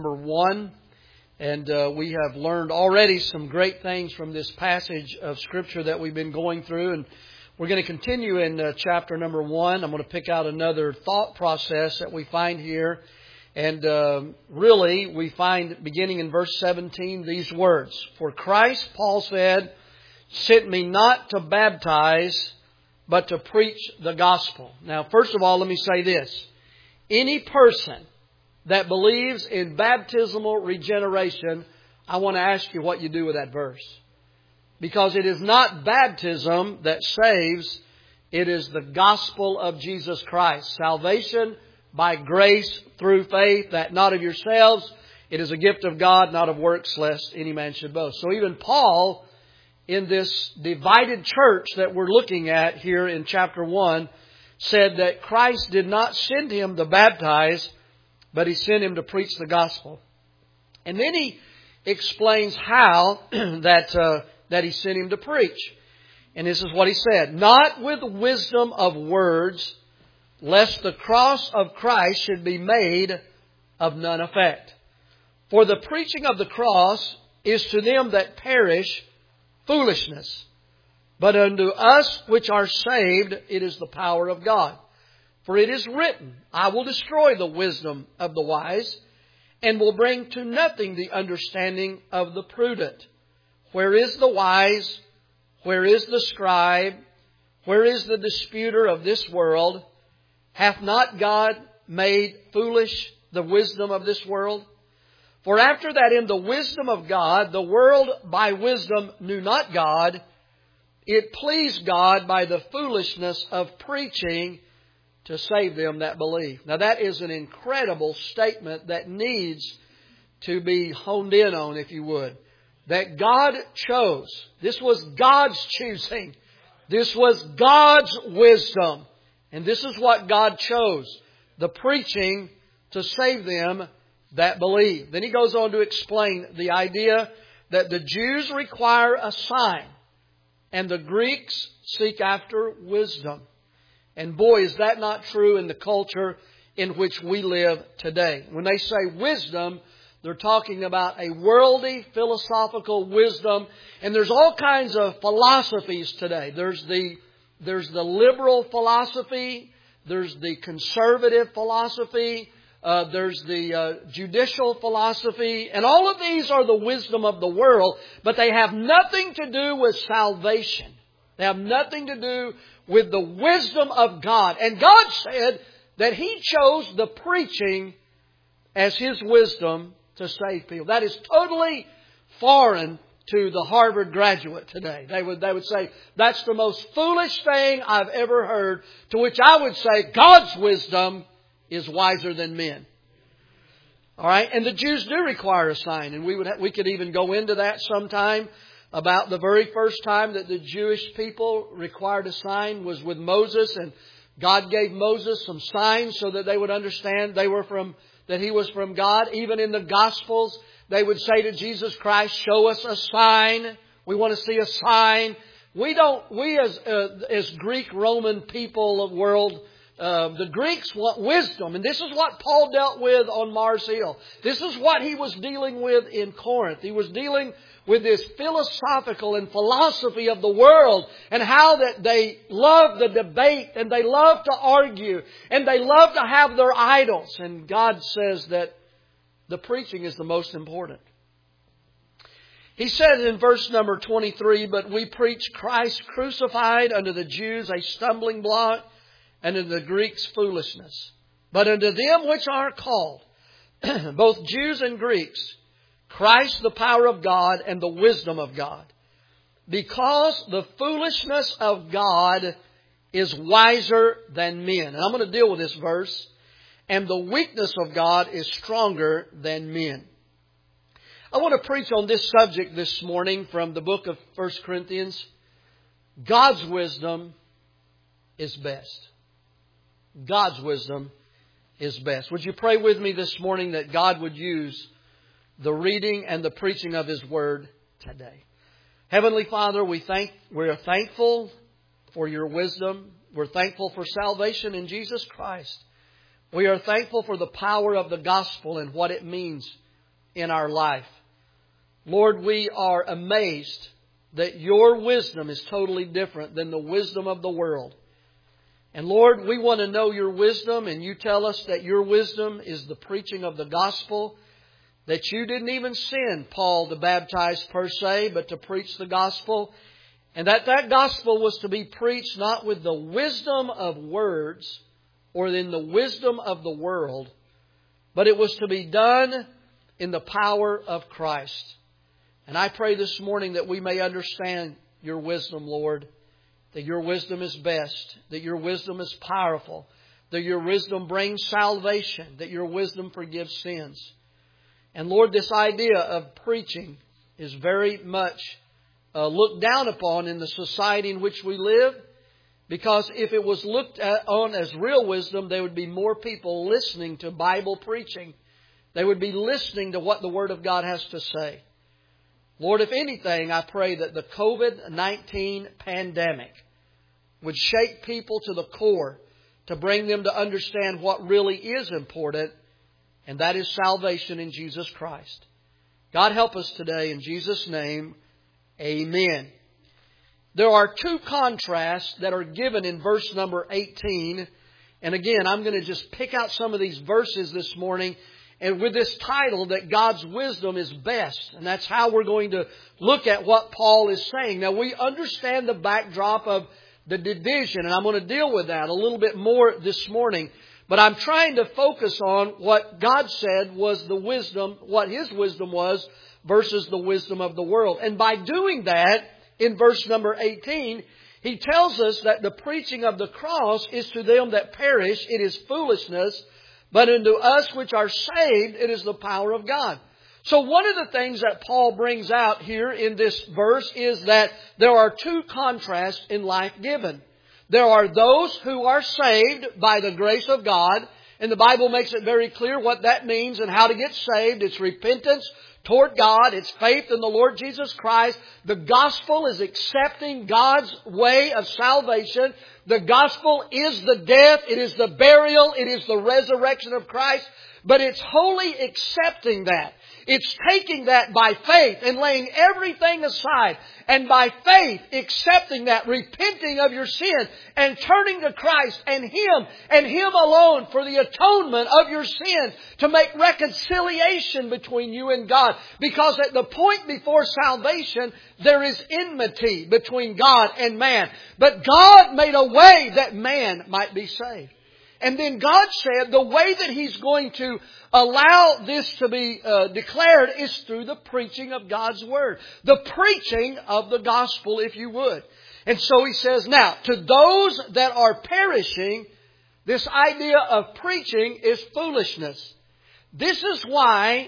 Number 1. And we have learned already some great things from this passage of Scripture that we've been going through. And we're going to continue in chapter number 1. I'm going to pick out another thought process that we find here. And really, we find, beginning in verse 17, these words. For Christ, Paul said, sent me not to baptize, but to preach the gospel. Now, first of all, let me say this. Any person that believes in baptismal regeneration, I want to ask you what you do with that verse. Because it is not baptism that saves, it is the gospel of Jesus Christ. Salvation by grace through faith, that not of yourselves. It is a gift of God, not of works, lest any man should boast. So even Paul, in this divided church that we're looking at here in chapter 1, said that Christ did not send him to baptize, but He sent him to preach the gospel. And then he explains how that He sent him to preach. And this is what he said. Not with wisdom of words, lest the cross of Christ should be made of none effect. For the preaching of the cross is to them that perish foolishness. But unto us which are saved, it is the power of God. For it is written, I will destroy the wisdom of the wise, and will bring to nothing the understanding of the prudent. Where is the wise? Where is the scribe? Where is the disputer of this world? Hath not God made foolish the wisdom of this world? For after that in the wisdom of God, the world by wisdom knew not God, it pleased God by the foolishness of preaching to save them that believe. Now that is an incredible statement that needs to be honed in on, if you would. That God chose. This was God's choosing. This was God's wisdom. And this is what God chose. The preaching to save them that believe. Then he goes on to explain the idea that the Jews require a sign and the Greeks seek after wisdom. And boy, is that not true in the culture in which we live today. When they say wisdom, they're talking about a worldly, philosophical wisdom. And there's all kinds of philosophies today. There's the liberal philosophy. There's the conservative philosophy. There's the judicial philosophy. And all of these are the wisdom of the world. But they have nothing to do with salvation. They have nothing to do with the wisdom of God. And God said that He chose the preaching as His wisdom to save people. That is totally foreign to the Harvard graduate today. They would say, that's the most foolish thing I've ever heard. To which I would say, God's wisdom is wiser than men. All right, and the Jews do require a sign, and we could even go into that sometime. About the very first time that the Jewish people required a sign was with Moses, and God gave Moses some signs so that they would understand that He was from God. Even in the Gospels, they would say to Jesus Christ, show us a sign. We want to see a sign. We as Greek Roman people of the world, the Greeks want wisdom. And this is what Paul dealt with on Mars Hill. This is what he was dealing with in Corinth. He was dealing with this philosophical and philosophy of the world, and how that they love the debate, and they love to argue, and they love to have their idols. And God says that the preaching is the most important. He says in verse number 23, but we preach Christ crucified, unto the Jews a stumbling block, and unto the Greeks foolishness. But unto them which are called, both Jews and Greeks, Christ the power of God and the wisdom of God. Because the foolishness of God is wiser than men. And I'm going to deal with this verse. And the weakness of God is stronger than men. I want to preach on this subject this morning from the book of 1 Corinthians. God's wisdom is best. God's wisdom is best. Would you pray with me this morning that God would use the reading and the preaching of His Word today. Heavenly Father, we're thankful for Your wisdom. We're thankful for salvation in Jesus Christ. We are thankful for the power of the gospel and what it means in our life. Lord, we are amazed that Your wisdom is totally different than the wisdom of the world. And Lord, we want to know Your wisdom, and You tell us that Your wisdom is the preaching of the gospel, that You didn't even send Paul to baptize per se, but to preach the gospel, and that gospel was to be preached not with the wisdom of words or in the wisdom of the world, but it was to be done in the power of Christ. And I pray this morning that we may understand Your wisdom, Lord, that Your wisdom is best, that Your wisdom is powerful, that Your wisdom brings salvation, that Your wisdom forgives sins. And Lord, this idea of preaching is very much looked down upon in the society in which we live, because if it was looked on as real wisdom, there would be more people listening to Bible preaching. They would be listening to what the Word of God has to say. Lord, if anything, I pray that the COVID-19 pandemic would shake people to the core to bring them to understand what really is important, and that is salvation in Jesus Christ. God help us today in Jesus' name. Amen. There are two contrasts that are given in verse number 18. And again, I'm going to just pick out some of these verses this morning, and with this title that God's wisdom is best. And that's how we're going to look at what Paul is saying. Now, we understand the backdrop of the division, and I'm going to deal with that a little bit more this morning. But I'm trying to focus on what God said was the wisdom, what His wisdom was, versus the wisdom of the world. And by doing that, in verse number 18, He tells us that the preaching of the cross is to them that perish, it is foolishness, but unto us which are saved, it is the power of God. So one of the things that Paul brings out here in this verse is that there are two contrasts in life given. There are those who are saved by the grace of God, and the Bible makes it very clear what that means and how to get saved. It's repentance toward God. It's faith in the Lord Jesus Christ. The gospel is accepting God's way of salvation. The gospel is the death. It is the burial. It is the resurrection of Christ. But it's wholly accepting that. It's taking that by faith and laying everything aside. And by faith accepting that, repenting of your sin and turning to Christ and Him alone for the atonement of your sins, to make reconciliation between you and God. Because at the point before salvation, there is enmity between God and man. But God made a way that man might be saved. And then God said the way that He's going to allow this to be declared is through the preaching of God's Word. The preaching of the gospel, if you would. And so He says, now, to those that are perishing, this idea of preaching is foolishness. This is why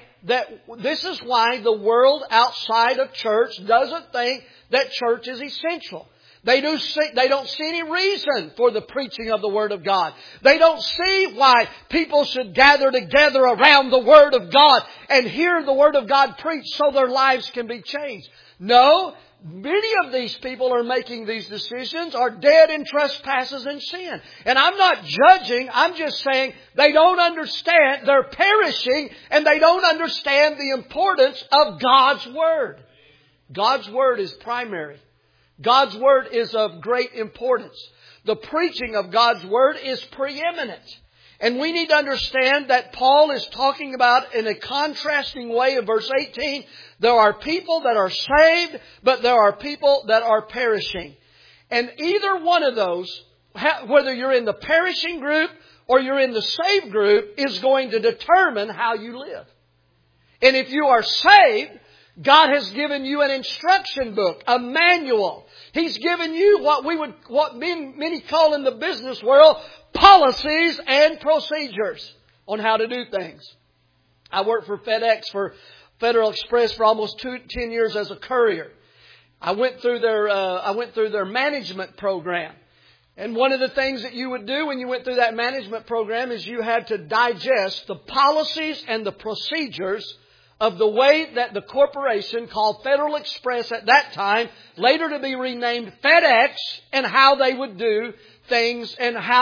the world outside of church doesn't think that church is essential. They don't see any reason for the preaching of the Word of God. They don't see why people should gather together around the Word of God and hear the Word of God preached so their lives can be changed. No, many of these people are making these decisions are dead in trespasses and sin. And I'm not judging. I'm just saying they don't understand. They're perishing and they don't understand the importance of God's Word. God's Word is primary. God's Word is of great importance. The preaching of God's Word is preeminent. And we need to understand that Paul is talking about in a contrasting way in verse 18. There are people that are saved, but there are people that are perishing. And either one of those, whether you're in the perishing group or you're in the saved group, is going to determine how you live. And if you are saved, God has given you an instruction book, a manual. He's given you what many call in the business world policies and procedures on how to do things. I worked for FedEx, for Federal Express, for almost 10 years as a courier. I went through their management program. And one of the things that you would do when you went through that management program is you had to digest the policies and the procedures of the way that the corporation called Federal Express at that time, later to be renamed FedEx, and how they would do things and how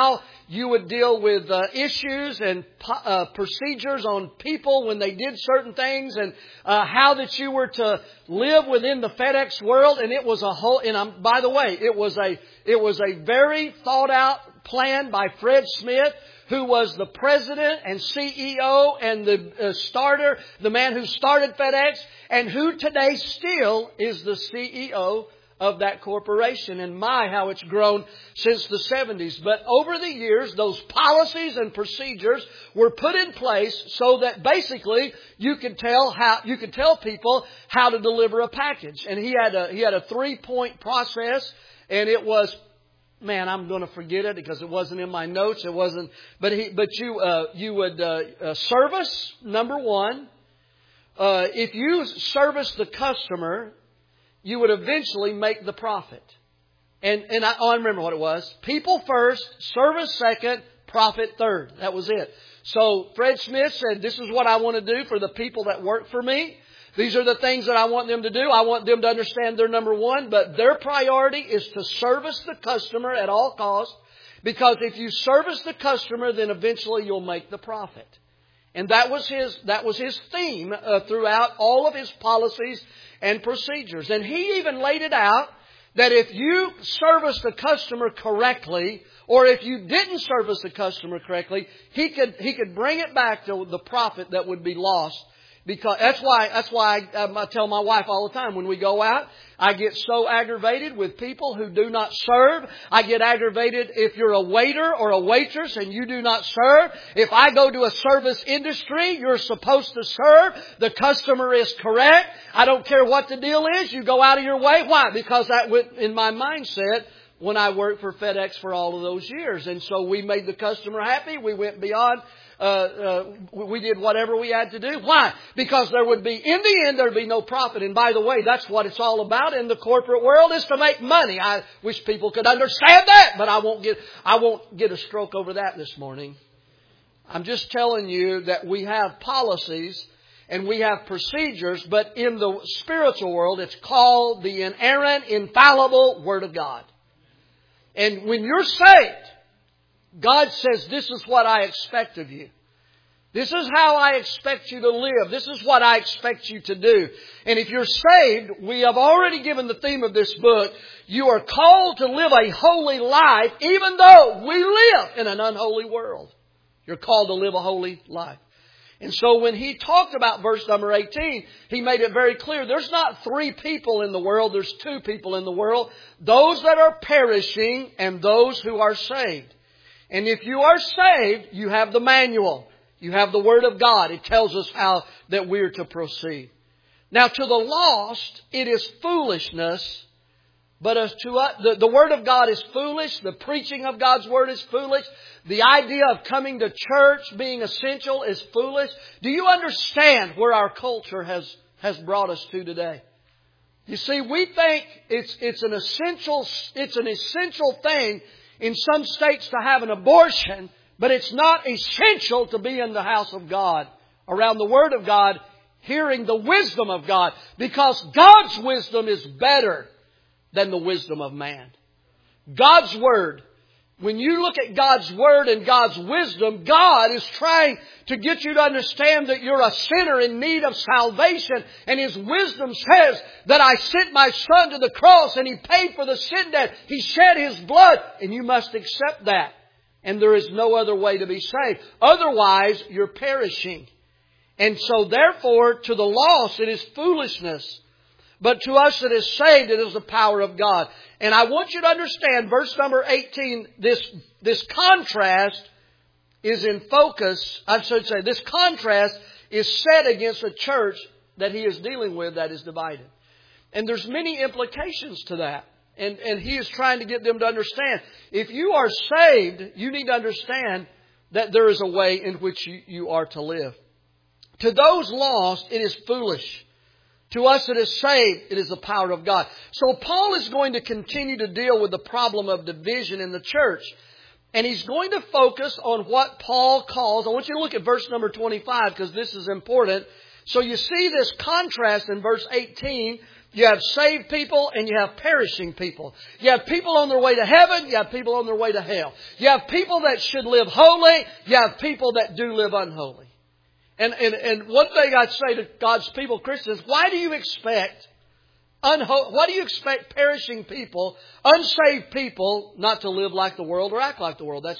You would deal with issues and procedures on people when they did certain things, and how that you were to live within the FedEx world. And it was a whole. And by the way, it was a very thought out plan by Fred Smith, who was the president and CEO and the man who started FedEx, and who today still is the CEO of that corporation. And my, how it's grown since the 70s. But over the years, those policies and procedures were put in place so that basically you could tell people how to deliver a package. And he had a 3-point process, and it was, man, I'm going to forget it because it wasn't in my notes. It wasn't, but you would service, number one. If you service the customer, you would eventually make the profit. And I remember what it was. People first, service second, profit third. That was it. So Fred Smith said, this is what I want to do for the people that work for me. These are the things that I want them to do. I want them to understand they're number one, but their priority is to service the customer at all costs. Because if you service the customer, then eventually you'll make the profit. And that was his theme throughout all of his policies and procedures. And he even laid it out that if you service the customer correctly, or if you didn't service the customer correctly, he could bring it back to the profit that would be lost. Because that's why I tell my wife all the time, when we go out, I get so aggravated with people who do not serve. I get aggravated if you're a waiter or a waitress and you do not serve. If I go to a service industry, you're supposed to serve. The customer is correct. I don't care what the deal is. You go out of your way. Why? Because that went in my mindset when I worked for FedEx for all of those years. And so we made the customer happy. We went beyond. We did whatever we had to do. Why? Because in the end, there'd be no profit. And by the way, that's what it's all about in the corporate world, is to make money. I wish people could understand that, but I won't get a stroke over that this morning. I'm just telling you that we have policies and we have procedures, but in the spiritual world, it's called the inerrant, infallible Word of God. And when you're saved, God says, this is what I expect of you. This is how I expect you to live. This is what I expect you to do. And if you're saved, we have already given the theme of this book. You are called to live a holy life, even though we live in an unholy world. You're called to live a holy life. And so when he talked about verse number 18, he made it very clear. There's not 3 people in the world. There's 2 people in the world. Those that are perishing and those who are saved. And if you are saved, you have the manual. You have the Word of God. It tells us how that we're to proceed. Now, to the lost, it is foolishness. But as to us, the Word of God is foolish. The preaching of God's Word is foolish. The idea of coming to church being essential is foolish. Do you understand where our culture has brought us to today? You see, we think it's an essential thing in some states to have an abortion, but it's not essential to be in the house of God, around the Word of God, hearing the wisdom of God, because God's wisdom is better than the wisdom of man. God's Word, when you look at God's Word and God's wisdom, God is trying to get you to understand that you're a sinner in need of salvation. And His wisdom says that I sent my Son to the cross and He paid for the sin debt. He shed His blood, and you must accept that. And there is no other way to be saved. Otherwise, you're perishing. And so therefore, to the lost, it is foolishness. But to us that is saved, it is the power of God. And I want you to understand, verse number 18, this contrast is in focus. I should say, this contrast is set against a church that he is dealing with that is divided. And there's many implications to that. And he is trying to get them to understand. If you are saved, you need to understand that there is a way in which you are to live. To those lost, it is foolish. To us that is saved, it is the power of God. So Paul is going to continue to deal with the problem of division in the church. And he's going to focus on what Paul calls, I want you to look at verse number 25 because this is important. So you see this contrast in verse 18. You have saved people and you have perishing people. You have people on their way to heaven. You have people on their way to hell. You have people that should live holy. You have people that do live unholy. And one thing I'd say to God's people, Christians, why do you expect perishing people, unsaved people, not to live like the world or act like the world?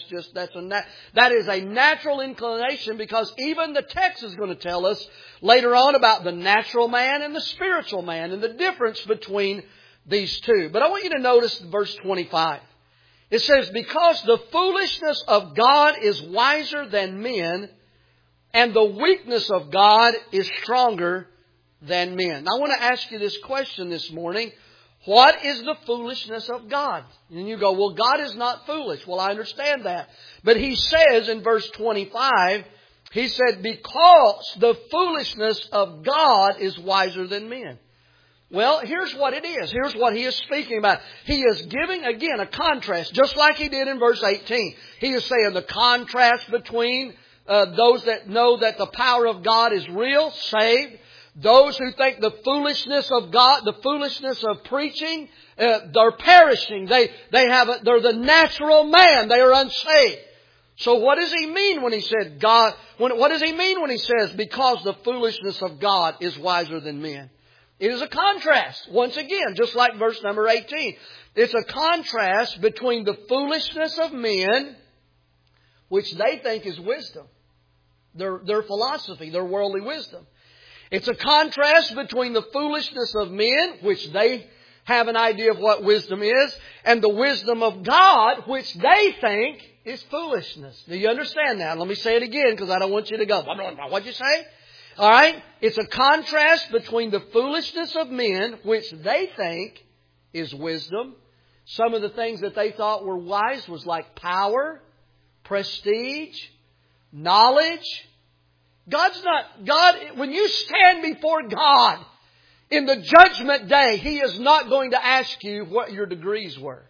That is a natural inclination, because even the text is going to tell us later on about the natural man and the spiritual man and the difference between these two. But I want you to notice verse 25. It says, because the foolishness of God is wiser than men, and the weakness of God is stronger than men. Now, I want to ask you this question this morning. What is the foolishness of God? And you go, well, God is not foolish. Well, I understand that. But He says in verse 25, He said, because the foolishness of God is wiser than men. Well, here's what it is. Here's what He is speaking about. He is giving, again, a contrast, just like He did in verse 18. He is saying the contrast between those that know that the power of God is real, saved. Those who think the foolishness of God, the foolishness of preaching, they're perishing. They're the natural man. They are unsaved. So what does He mean when He said God? What does He mean when He says, because the foolishness of God is wiser than men? It is a contrast. Once again, just like verse number 18. It's a contrast between the foolishness of men, which they think is wisdom. Their philosophy, their worldly wisdom. It's a contrast between the foolishness of men, which they have an idea of what wisdom is, and the wisdom of God, which they think is foolishness. Do you understand that? Let me say it again, because I don't want you to go, what'd you say? All right? It's a contrast between the foolishness of men, which they think is wisdom. Some of the things that they thought were wise was like power, prestige, knowledge. God, when you stand before God in the judgment day, He is not going to ask you what your degrees were.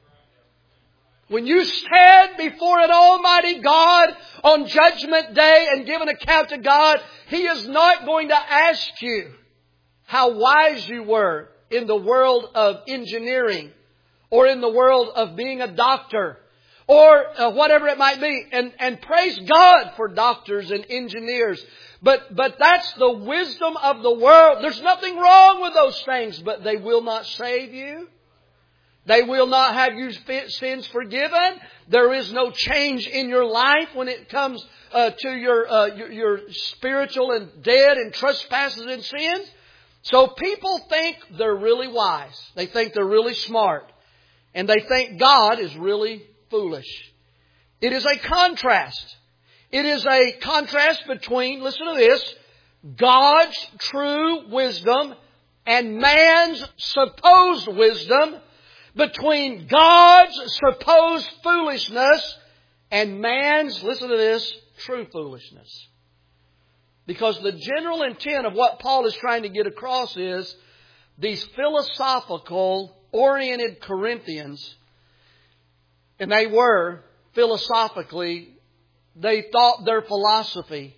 When you stand before an almighty God on judgment day and give an account to God, He is not going to ask you how wise you were in the world of engineering or in the world of being a doctor or whatever it might be. And praise God for doctors and engineers. But that's the wisdom of the world. There's nothing wrong with those things, but they will not save you. They will not have your sins forgiven. There is no change in your life when it comes to your spiritual and dead and trespasses and sins. So people think they're really wise. They think they're really smart. And they think God is really foolish. It is a contrast. It is a contrast between, listen to this, God's true wisdom and man's supposed wisdom, between God's supposed foolishness and man's, listen to this, true foolishness. Because the general intent of what Paul is trying to get across is these philosophical oriented Corinthians, and they were philosophically, they thought their philosophy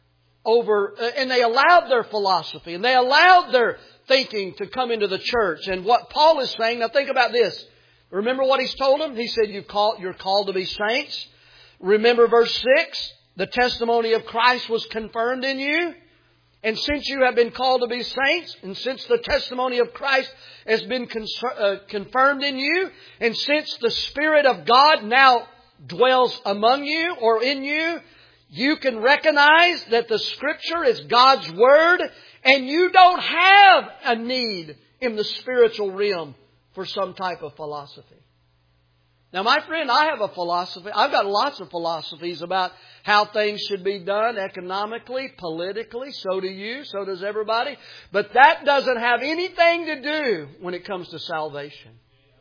over, and they allowed their philosophy, and they allowed their thinking to come into the church. And what Paul is saying, now think about this. Remember what he's told them? He said, you're called to be saints. Remember verse 6, the testimony of Christ was confirmed in you. And since you have been called to be saints, and since the testimony of Christ has been confirmed in you, and since the Spirit of God now dwells among you or in you, you can recognize that the Scripture is God's Word, and you don't have a need in the spiritual realm for some type of philosophy. Now, my friend, I have a philosophy. I've got lots of philosophies about how things should be done economically, politically. So do you. So does everybody. But that doesn't have anything to do when it comes to salvation.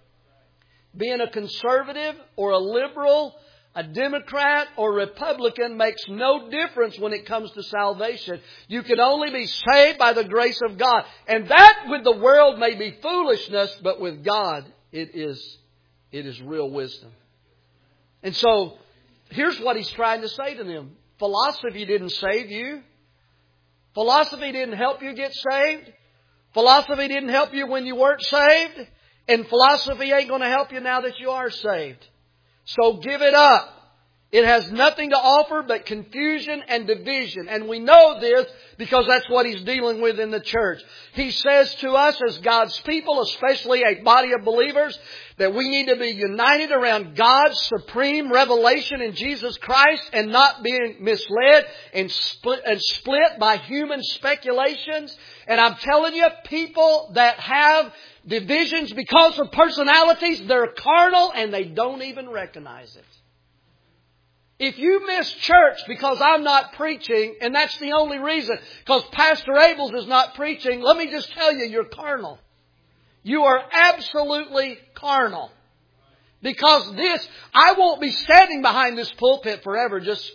Being a conservative or a liberal, a Democrat or Republican makes no difference when it comes to salvation. You can only be saved by the grace of God. And that with the world may be foolishness, but with God it is real wisdom. And so, here's what he's trying to say to them. Philosophy didn't save you. Philosophy didn't help you get saved. Philosophy didn't help you when you weren't saved. And philosophy ain't going to help you now that you are saved. So give it up. It has nothing to offer but confusion and division. And we know this because that's what He's dealing with in the church. He says to us as God's people, especially a body of believers, that we need to be united around God's supreme revelation in Jesus Christ and not being misled and split by human speculations. And I'm telling you, people that have divisions because of personalities, they're carnal and they don't even recognize it. If you miss church because I'm not preaching, and that's the only reason, because Pastor Abels is not preaching, let me just tell you, you're carnal. You are absolutely carnal. Because I won't be standing behind this pulpit forever just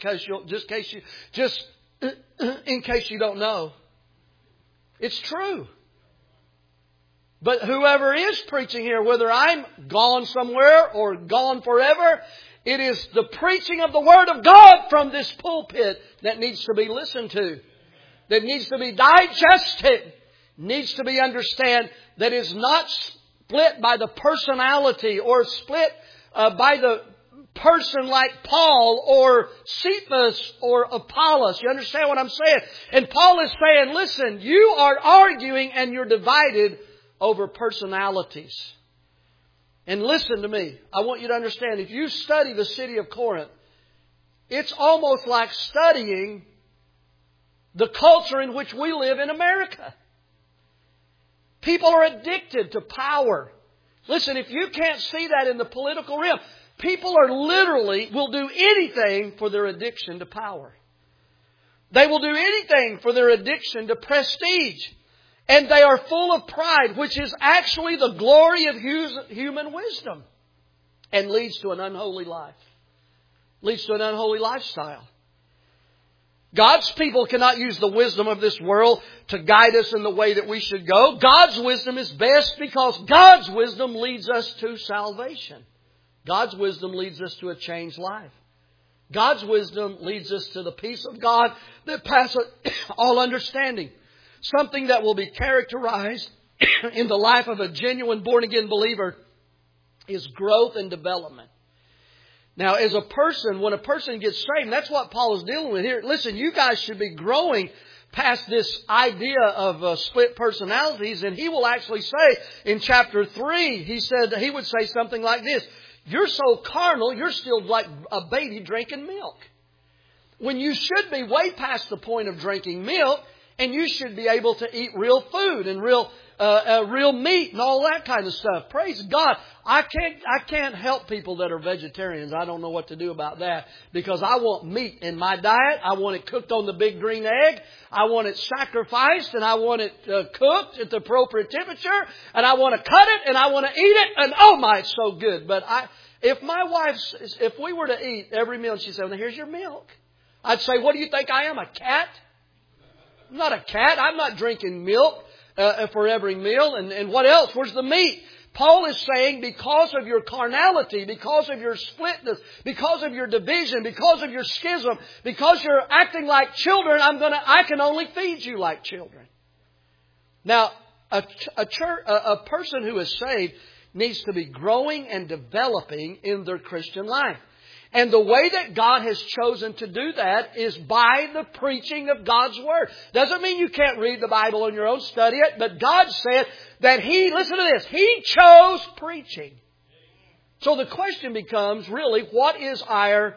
in case you don't know. It's true. But whoever is preaching here, whether I'm gone somewhere or gone forever, it is the preaching of the Word of God from this pulpit that needs to be listened to. That needs to be digested. Needs to be understood that is not split by the personality or split by the person like Paul or Cephas or Apollos. You understand what I'm saying? And Paul is saying, listen, you are arguing and you're divided over personalities. And listen to me. I want you to understand, if you study the city of Corinth, it's almost like studying the culture in which we live in America. People are addicted to power. Listen, if you can't see that in the political realm, people are will do anything for their addiction to power. They will do anything for their addiction to prestige. And they are full of pride, which is actually the glory of human wisdom. And leads to an unholy life. Leads to an unholy lifestyle. God's people cannot use the wisdom of this world to guide us in the way that we should go. God's wisdom is best because God's wisdom leads us to salvation. God's wisdom leads us to a changed life. God's wisdom leads us to the peace of God that passeth all understanding. Something that will be characterized in the life of a genuine born-again believer is growth and development. Now, as a person, when a person gets saved, that's what Paul is dealing with here. Listen, you guys should be growing past this idea of split personalities. And he will actually say in chapter 3, he would say something like this. You're so carnal, you're still like a baby drinking milk. When you should be way past the point of drinking milk. And you should be able to eat real food and real meat and all that kind of stuff. Praise God. I can't help people that are vegetarians. I don't know what to do about that. Because I want meat in my diet. I want it cooked on the big green egg. I want it sacrificed and I want it cooked at the appropriate temperature. And I want to cut it and I want to eat it. And oh my, it's so good. But if we were to eat every meal and she said, well, here's your milk. I'd say, what do you think I am, a cat? I'm not a cat. I'm not drinking milk for every meal. And what else? Where's the meat? Paul is saying because of your carnality, because of your splitness, because of your division, because of your schism, because you're acting like children, I can only feed you like children. Now, a person who is saved needs to be growing and developing in their Christian life. And the way that God has chosen to do that is by the preaching of God's Word. Doesn't mean you can't read the Bible on your own, study it, but God said that listen to this, He chose preaching. So the question becomes really, what is our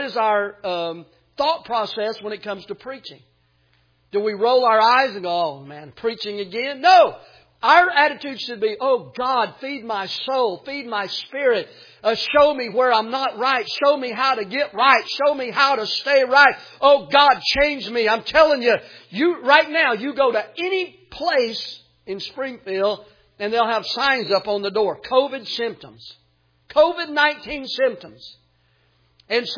thought process when it comes to preaching? Do we roll our eyes and go, oh man, preaching again? No! Our attitude should be, oh God, feed my soul, feed my spirit. Show me where I'm not right. Show me how to get right. Show me how to stay right. Oh God, change me. I'm telling you, right now, you go to any place in Springfield and they'll have signs up on the door. COVID symptoms. COVID-19 symptoms. And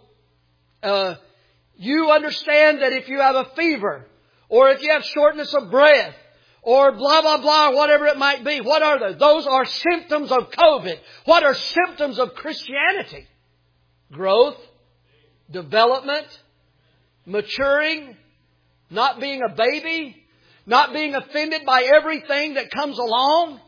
so, you understand that if you have a fever or if you have shortness of breath, or blah, blah, blah, whatever it might be. What are those? Those are symptoms of COVID. What are symptoms of Christianity? Growth, development, maturing, not being a baby. not being offended by everything that comes along.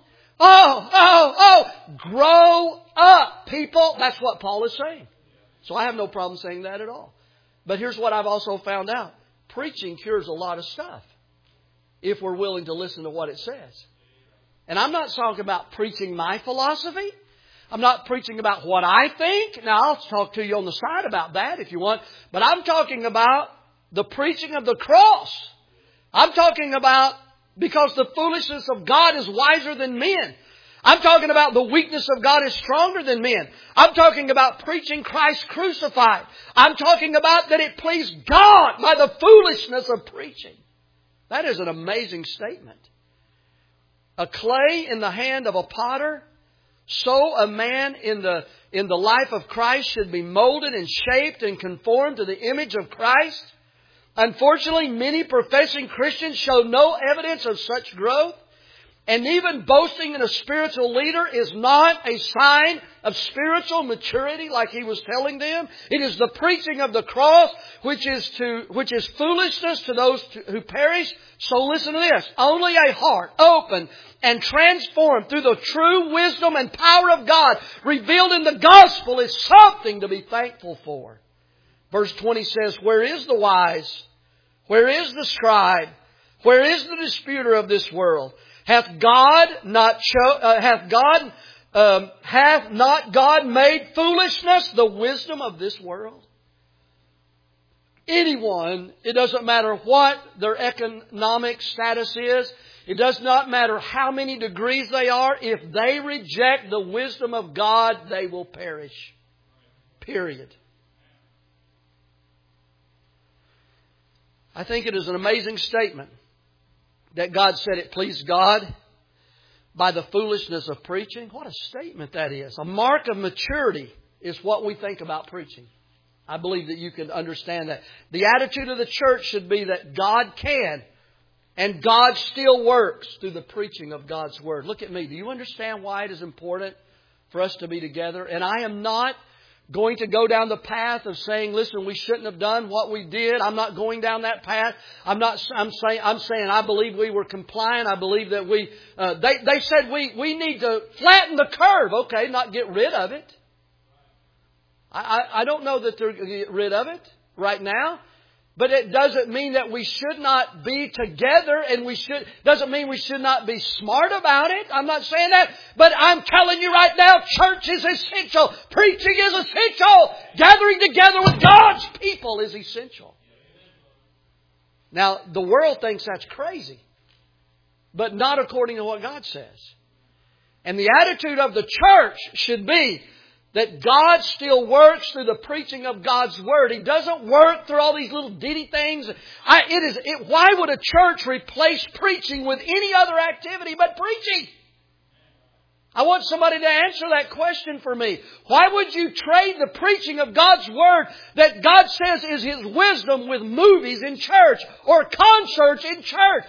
Grow up, people. That's what Paul is saying. So I have no problem saying that at all. But here's what I've also found out. Preaching cures a lot of stuff if we're willing to listen to what it says. And I'm not talking about preaching my philosophy. I'm not preaching about what I think. Now, I'll talk to you on the side about that if you want. But I'm talking about the preaching of the cross. I'm talking about because the foolishness of God is wiser than men. I'm talking about the weakness of God is stronger than men. I'm talking about preaching Christ crucified. I'm talking about that it pleased God by the foolishness of preaching. That is an amazing statement. A clay in the hand of a potter, so a man in the life of Christ should be molded and shaped and conformed to the image of Christ. Unfortunately, many professing Christians show no evidence of such growth. And even boasting in a spiritual leader is not a sign of spiritual maturity like he was telling them. It is the preaching of the cross which is foolishness to those who perish. So listen to this. Only a heart open and transformed through the true wisdom and power of God revealed in the gospel is something to be thankful for. Verse 20 says, where is the wise? Where is the scribe? Where is the disputer of this world? Hath not God made foolishness the wisdom of this world? Anyone, it doesn't matter what their economic status is, it does not matter how many degrees they are, if they reject the wisdom of God, they will perish. Period. I think it is an amazing statement that God said it pleased God by the foolishness of preaching. What a statement that is. A mark of maturity is what we think about preaching. I believe that you can understand that. The attitude of the church should be that God can and God still works through the preaching of God's Word. Look at me. Do you understand why it is important for us to be together? And I am not going to go down the path of saying, listen, we shouldn't have done what we did. I'm not going down that path. I'm saying I believe we were compliant. I believe that they said we need to flatten the curve. Okay, not get rid of it. I don't know that they're going to get rid of it right now. But it doesn't mean that we should not be together, and doesn't mean we should not be smart about it. I'm not saying that. But I'm telling you right now, church is essential. Preaching is essential. Gathering together with God's people is essential. Now, the world thinks that's crazy. But not according to what God says. And the attitude of the church should be that God still works through the preaching of God's Word. He doesn't work through all these little ditty things. Why would a church replace preaching with any other activity but preaching? I want somebody to answer that question for me. Why would you trade the preaching of God's Word that God says is His wisdom with movies in church or concerts in church?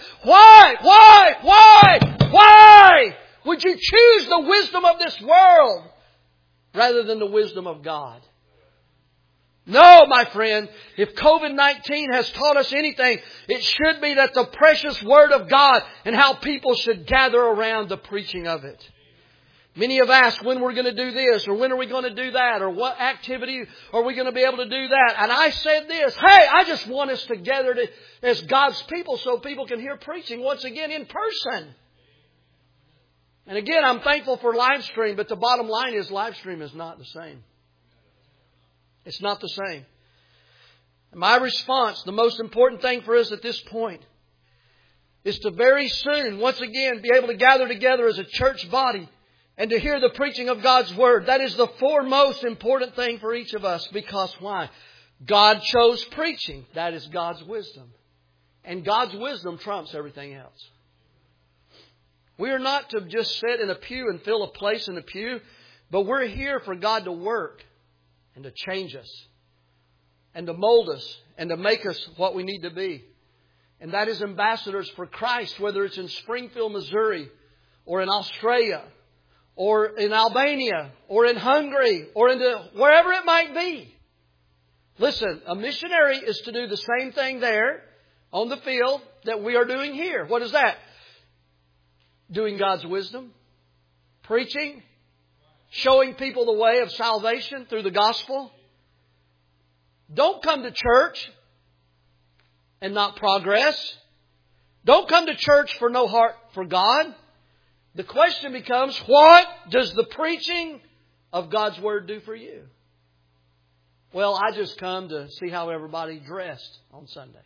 Why would you choose the wisdom of this world rather than the wisdom of God? No, my friend, if COVID-19 has taught us anything, it should be that the precious Word of God and how people should gather around the preaching of it. Many have asked when we're going to do this, or when are we going to do that, or what activity are we going to be able to do that. And I said this, hey, I just want us together as God's people so people can hear preaching once again in person. And again, I'm thankful for live stream, but the bottom line is live stream is not the same. It's not the same. My response, the most important thing for us at this point, is to very soon, once again, be able to gather together as a church body and to hear the preaching of God's Word. That is the foremost important thing for each of us. Because why? God chose preaching. That is God's wisdom. And God's wisdom trumps everything else. We are not to just sit in a pew and fill a place in a pew, but we're here for God to work and to change us and to mold us and to make us what we need to be. And that is ambassadors for Christ, whether it's in Springfield, Missouri, or in Australia, or in Albania, or in Hungary, or into wherever it might be. Listen, a missionary is to do the same thing there on the field that we are doing here. What is that? Doing God's wisdom, preaching, showing people the way of salvation through the gospel. Don't come to church and not progress. Don't come to church for no heart for God. The question becomes, what does the preaching of God's Word do for you? Well, I just come to see how everybody dressed on Sunday.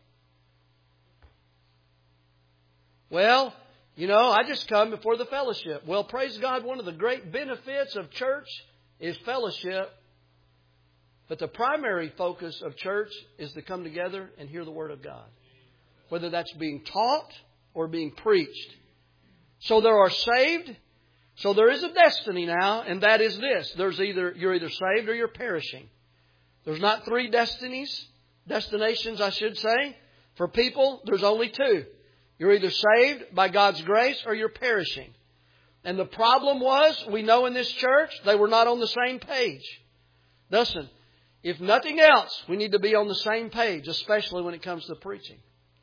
Well, I just come before the fellowship. Well, praise God, one of the great benefits of church is fellowship. But the primary focus of church is to come together and hear the Word of God. Whether that's being taught or being preached. So there are saved. So there is a destiny now, and that is this. You're either saved or you're perishing. There's not three destinations, I should say. For people, there's only two. You're either saved by God's grace or you're perishing. And the problem was, we know in this church, they were not on the same page. Listen, if nothing else, we need to be on the same page, especially when it comes to preaching.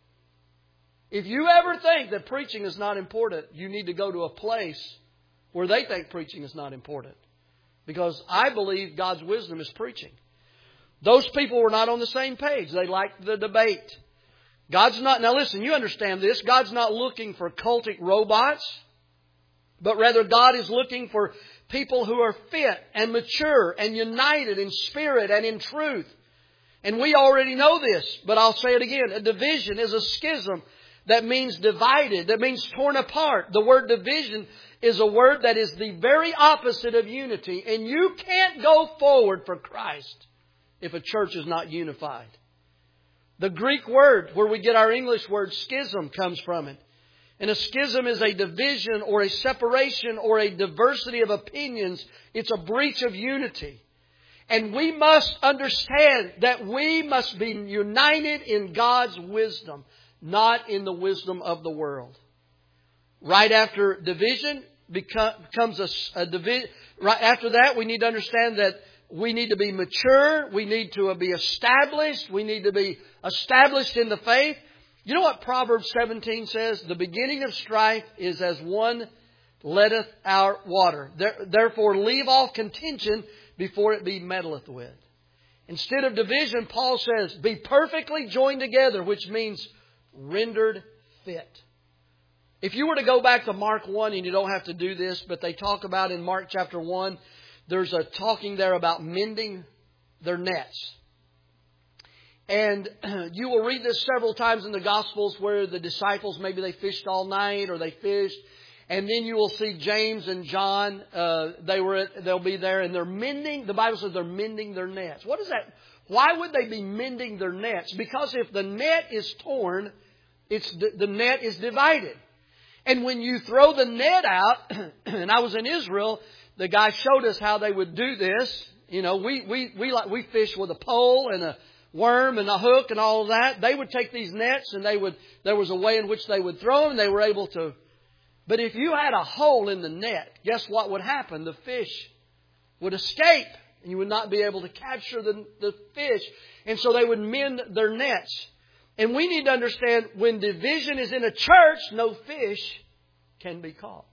If you ever think that preaching is not important, you need to go to a place where they think preaching is not important. Because I believe God's wisdom is preaching. Those people were not on the same page. They liked the debate. Now listen, you understand this. God's not looking for cultic robots. But rather God is looking for people who are fit and mature and united in spirit and in truth. And we already know this, but I'll say it again. A division is a schism. That means divided. That means torn apart. The word division is a word that is the very opposite of unity. And you can't go forward for Christ if a church is not unified. The Greek word where we get our English word schism comes from it. And a schism is a division or a separation or a diversity of opinions. It's a breach of unity. And we must understand that we must be united in God's wisdom. Not in the wisdom of the world. Right after division becomes a division. Right after that, we need to understand that we need to be mature. We need to be established. We need to be established in the faith. You know what Proverbs 17 says? The beginning of strife is as one letteth out water. Therefore, leave off contention before it be meddleth with. Instead of division, Paul says, be perfectly joined together, which means rendered fit. If you were to go back to Mark 1, and you don't have to do this, but they talk about in Mark chapter 1, there's a talking there about mending their nets. And you will read this several times in the Gospels where the disciples, maybe they fished all night or they fished. And then you will see James and John, they'll be there and they're mending. The Bible says they're mending their nets. What is that? Why would they be mending their nets? Because if the net is torn, the net is divided. And when you throw the net out, and I was in Israel, the guy showed us how they would do this. We fish with a pole and a worm and a hook and all of that. They would take these nets and there was a way in which they would throw them. They were able to. But if you had a hole in the net, guess what would happen? The fish would escape. And you would not be able to capture the fish. And so they would mend their nets. And we need to understand when division is in a church, no fish can be caught.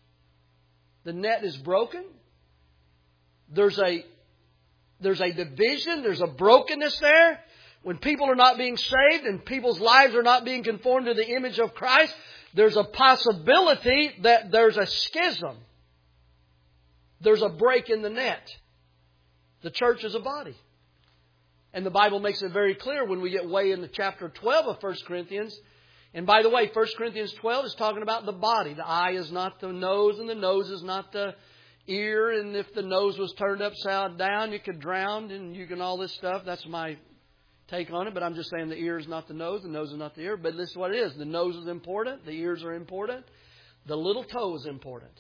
The net is broken. There's a division. There's a brokenness there. When people are not being saved and people's lives are not being conformed to the image of Christ, there's a possibility that there's a schism. There's a break in the net. The church is a body. And the Bible makes it very clear when we get way into chapter 12 of 1 Corinthians. And by the way, 1 Corinthians 12 is talking about the body. The eye is not the nose and the nose is not the ear. And if the nose was turned upside down, you could drown and you can all this stuff. That's my take on it. But I'm just saying the ear is not the nose is not the ear. But this is what it is. The nose is important. The ears are important. The little toe is important.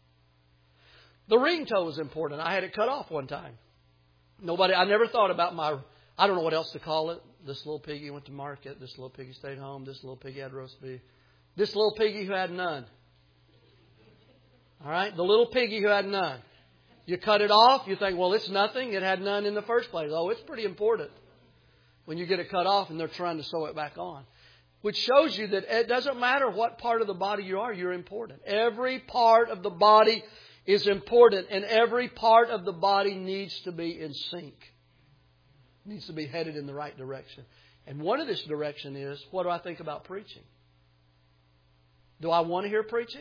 The ring toe is important. I had it cut off one time. I never thought about I don't know what else to call it. This little piggy went to market. This little piggy stayed home. This little piggy had roast beef. This little piggy who had none. All right? The little piggy who had none. You cut it off. You think, well, it's nothing. It had none in the first place. Oh, it's pretty important when you get it cut off and they're trying to sew it back on. which shows you that it doesn't matter what part of the body you are, you're important. Every part of the body is important, and every part of the body needs to be in sync. Needs to be headed in the right direction. And one of this direction is, what do I think about preaching? Do I want to hear preaching?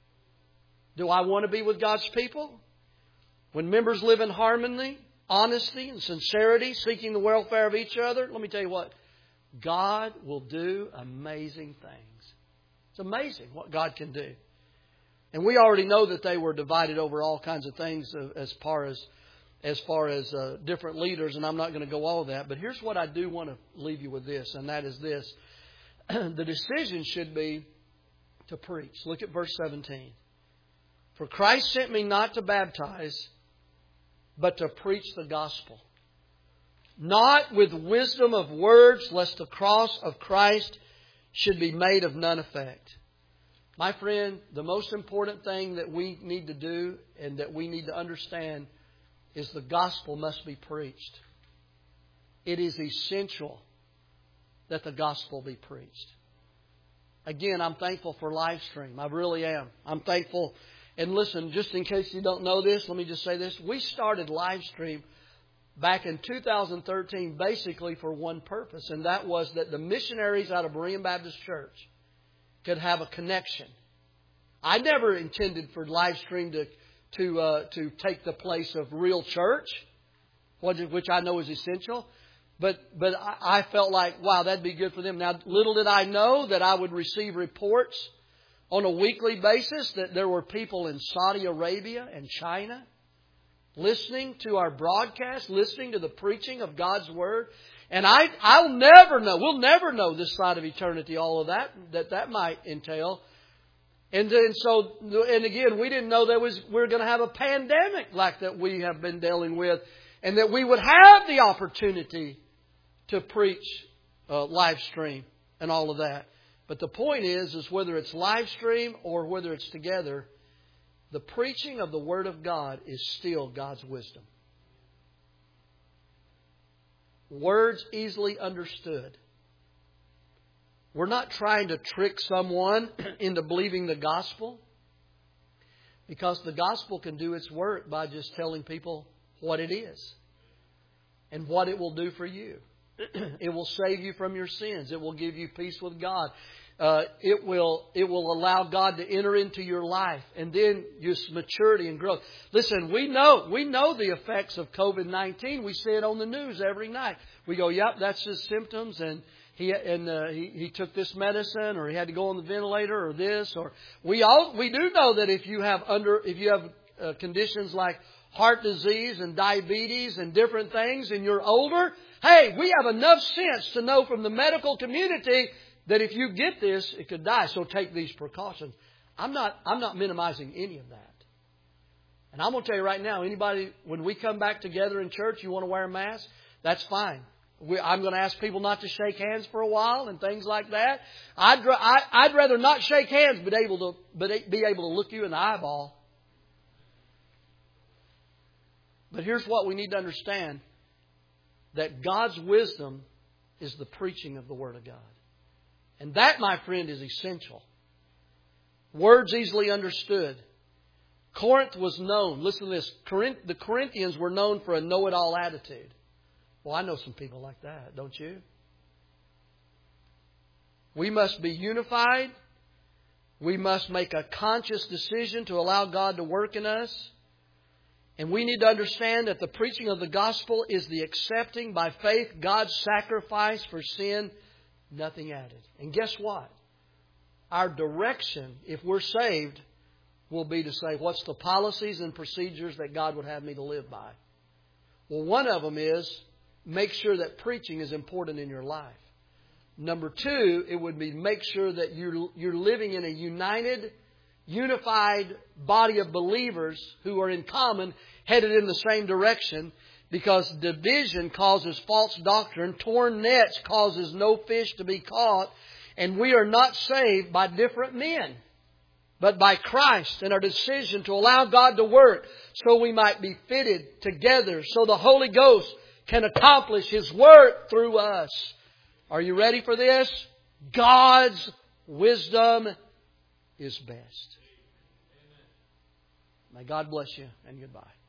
Do I want to be with God's people? When members live in harmony, honesty, and sincerity, seeking the welfare of each other, let me tell you what, God will do amazing things. It's amazing what God can do. And we already know that they were divided over all kinds of things as far as different leaders, and I'm not going to go all of that. But here's what I do want to leave you with this, and that is this. The decision should be to preach. Look at verse 17. For Christ sent me not to baptize, but to preach the gospel. Not with wisdom of words, lest the cross of Christ should be made of none effect. My friend, the most important thing that we need to do and that we need to understand is the gospel must be preached. It is essential that the gospel be preached. Again, I'm thankful for Livestream. I really am. I'm thankful. And listen, just in case you don't know this, let me just say this. We started Livestream back in 2013 basically for one purpose, and that was that the missionaries out of Berean Baptist Church could have a connection. I never intended for Livestream to take the place of real church, which I know is essential. But I felt like, wow, that'd be good for them. Now, little did I know that I would receive reports on a weekly basis that there were people in Saudi Arabia and China listening to our broadcast, listening to the preaching of God's Word. And I'll never know, we'll never know this side of eternity, all of that might entail. And again, we didn't know we were going to have a pandemic like that we have been dealing with, and that we would have the opportunity to preach live stream and all of that. But the point is whether it's live stream or whether it's together, the preaching of the Word of God is still God's wisdom. Words easily understood. We're not trying to trick someone into believing the gospel, because the gospel can do its work by just telling people what it is and what it will do for you. It will save you from your sins. It will give you peace with God. It will allow God to enter into your life, and then just maturity and growth. Listen, we know the effects of COVID-19. We see it on the news every night. We go, yep, that's his symptoms, and he took this medicine, or he had to go on the ventilator, or this, or we do know that if you have conditions like heart disease and diabetes and different things, and you're older, hey, we have enough sense to know from the medical community that if you get this, it could die. So take these precautions. I'm not minimizing any of that. And I'm going to tell you right now, anybody, when we come back together in church, you want to wear a mask, that's fine. I'm going to ask people not to shake hands for a while and things like that. I'd rather not shake hands, but be able to look you in the eyeball. But here's what we need to understand: that God's wisdom is the preaching of the Word of God. And that, my friend, is essential. Words easily understood. Corinth was known. Listen to this. The Corinthians were known for a know-it-all attitude. Well, I know some people like that, don't you? We must be unified. We must make a conscious decision to allow God to work in us. And we need to understand that the preaching of the gospel is the accepting by faith God's sacrifice for sin, nothing added. And guess what? Our direction, if we're saved, will be to say, what's the policies and procedures that God would have me to live by? Well, one of them is make sure that preaching is important in your life. Number two, it would be make sure that you're living in a unified body of believers who are in common, headed in the same direction, because division causes false doctrine, torn nets causes no fish to be caught, and we are not saved by different men, but by Christ and our decision to allow God to work so we might be fitted together, so the Holy Ghost can accomplish His work through us. Are you ready for this? God's wisdom is best. May God bless you, and goodbye.